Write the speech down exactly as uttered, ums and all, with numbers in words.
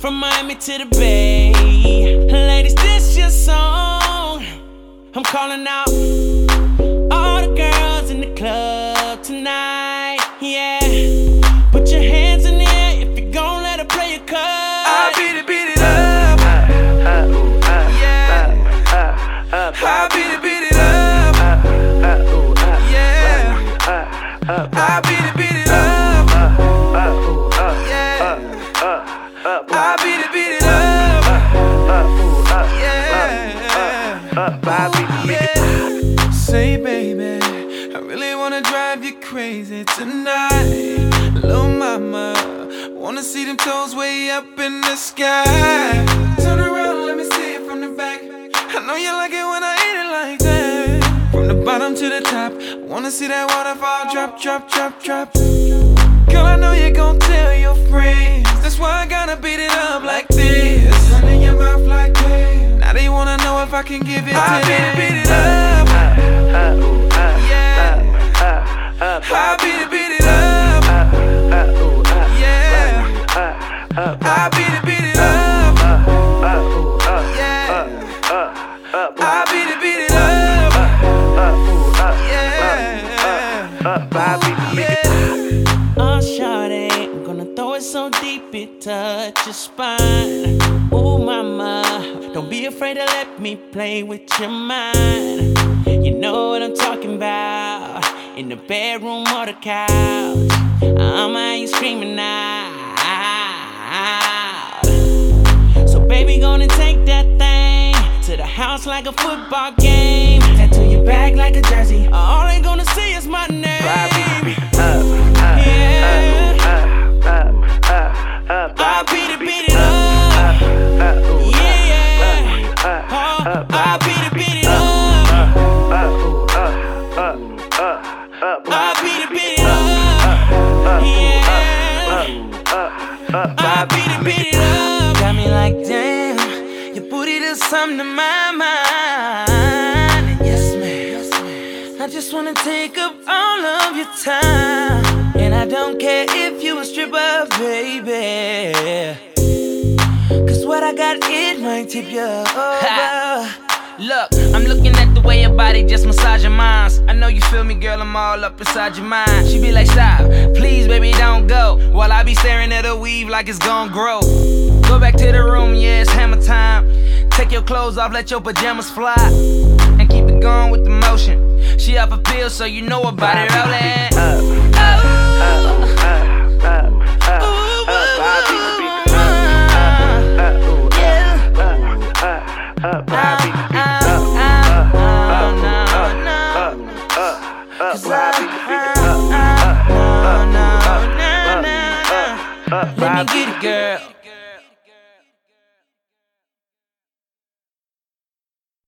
from Miami to the Bay. Ladies, this your song. I'm calling out all the girls in the club tonight. Yeah, put your hands in the air if you gon' let her play your card. I beat it, beat it up. Yeah, I beat it, beat it up. Yeah, I beat it, beat it up. Yeah, I beat it, beat it up. Yeah, yeah. Say, baby, I really wanna drive you crazy tonight. Little mama, wanna see them toes way up in the sky. Turn around, let me see it from the back. I know you like it when I eat it like that. From the bottom to the top, wanna see that waterfall drop, drop, drop, drop. Girl, I know you gon' tell your friends. That's why I gotta beat it up like this. Run in your mouth like that. Now they wanna know if I can give it I to them. I beat it, beat it up. Yeah, I beat it, beat it up. Yeah, I beat it, beat it up. Yeah, I beat it, beat it up. Yeah, yeah. Oh, shawty, I'm gonna throw it so deep it touch your spine. Ooh, mama, don't be afraid to let me play with your mind. You know what I'm talking about. In the bedroom or the couch, I'ma have you screaming out. So baby, gonna take that thing to the house like a football game. Tattoo your back like a jersey. All they gonna see is my name. Yeah, I beat it, beat it up. Yeah, oh, I beat it, beat it up. I beat it, beat it up. Yeah, I beat it, beat it up. Got me like, damn, your booty does something to my mind. Yes, ma'am, yes, ma'am. I just wanna take up all of your time. And I don't care if you a stripper, baby. Cause what I got, it might tip you over. Look, I'm looking at the way your body just massage your minds. I know you feel me, girl, I'm all up inside your mind. She be like, stop, please, baby, don't go. While I be staring at her weave like it's gon' grow. Go back to the room, yeah, it's hammer time. Take your clothes off, let your pajamas fly. And keep it going with the motion. She off a pill, so you know about it, rollin'. Let me get it, girl.